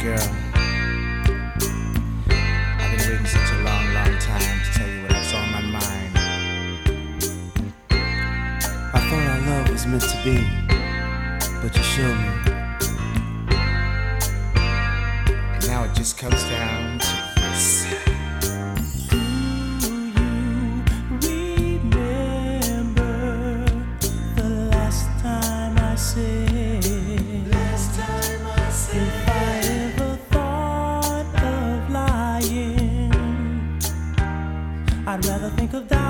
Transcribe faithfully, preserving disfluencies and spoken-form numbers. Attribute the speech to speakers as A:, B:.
A: Girl, I've been waiting such a long, long time to tell you what's on my mind. I thought our love was meant to be, but you showed me. And now it just comes down to this.
B: Do you remember the last time I said? If I ever thought of lying, I'd rather think of that.